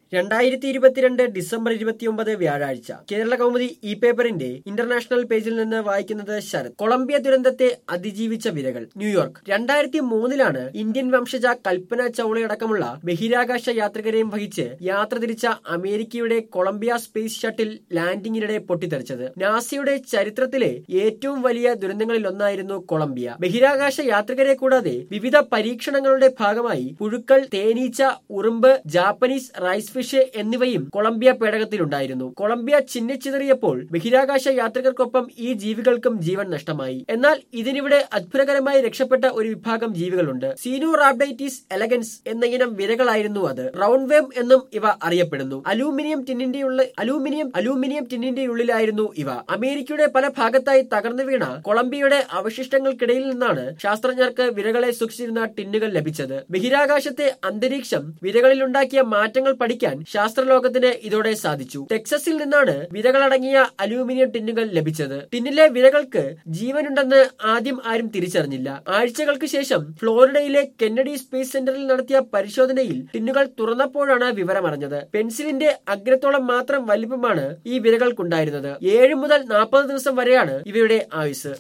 2022 December 29 വ്യാഴാഴ്ച Kerala Kaumudi E പേപ്പറിന്റെ international പേജിൽ നിന്ന് വായിക്കുന്നത് ശരത്. കൊളംബിയ ദുരന്തത്തെ അതിജീവിച്ച വിരകൾ. ന്യൂയോർക്ക്. 2003 ഇന്ത്യൻ വംശജ കൽപ്പന ചൗളയടക്കമുള്ള ബഹിരാകാശ യാത്രികരെയും വഹിച്ച് യാത്ര തിരിച്ച അമേരിക്കയുടെ കൊളംബിയ സ്പേസ് ഷട്ടിൽ ലാൻഡിംഗിനിടെ പൊട്ടിത്തെറിച്ചത്. നാസയുടെ ചരിത്രത്തിലെ ഏറ്റവും വലിയ ദുരന്തങ്ങളിലൊന്നായിരുന്നു കൊളംബിയ. ബഹിരാകാശ യാത്രികരെ കൂടാതെ വിവിധ പരീക്ഷണങ്ങളുടെ ഭാഗമായി പുഴുക്കൾ, തേനീച്ച, ഉറുമ്പ്, ജാപ്പനീസ് റൈസ് ഫിഷ് എന്നിവയും കൊളംബിയ പേടകത്തിലുണ്ടായിരുന്നു. കൊളംബിയ ചിന്നിച്ചിതറിയപ്പോൾ ബഹിരാകാശ യാത്രികർക്കൊപ്പം ഈ ജീവികൾക്കും ജീവൻ നഷ്ടമായി. എന്നാൽ ഇതിനിവിടെ അത്ഭുതകരമായി രക്ഷപ്പെട്ട ഒരു വിഭാഗം ജീവികളുണ്ട്. സീനോറാബ്ഡൈറ്റിസ് എലഗൻസ് എന്ന ഇനം വിരകളായിരുന്നു അത്. റൗണ്ട് വേം എന്നും ഇവ അറിയപ്പെടുന്നു. അലൂമിനിയം ടിന്നിന്റെ ഉള്ളിലായിരുന്നു ഇവ. അമേരിക്കയുടെ പല ഭാഗത്തായി തകർന്നു വീണ കൊളംബിയയുടെ അവശിഷ്ടങ്ങൾക്കിടയിൽ നിന്നാണ് ശാസ്ത്രജ്ഞർക്ക് വിരകളെ സൂക്ഷിച്ചിരുന്ന ടിന്നുകൾ ലഭിച്ചത്. ബഹിരാകാശത്തെ അന്തരീക്ഷം വിരകളിലുണ്ടാക്കിയ മാറ്റങ്ങൾ പഠിക്കാൻ ശാസ്ത്രലോകത്തിന് ഇതോടെ സാധിച്ചു. ടെക്സസിൽ നിന്നാണ് വിരകളടങ്ങിയ അലൂമിനിയം ടിന്നുകൾ ലഭിച്ചത്. ടിന്നിലെ വിരകൾക്ക് ജീവനുണ്ടെന്ന് ആദ്യം ആരും തിരിച്ചറിഞ്ഞില്ല. ആഴ്ചകൾക്ക് ശേഷം ഫ്ലോറിഡയിലെ കെന്നഡി സ്പേസ് സെന്ററിൽ നടത്തിയ പരിശോധനയിൽ ടിന്നുകൾ തുറന്നപ്പോഴാണ് വിവരമറിഞ്ഞത്. പെൻസിലിന്റെ അഗ്രത്തോളം മാത്രം വലിപ്പമാണ് ഈ വിരകൾക്കുണ്ടായിരുന്നത്. 7 മുതൽ 40 ദിവസം വരെയാണ് ഇവയുടെ ആയുസ്.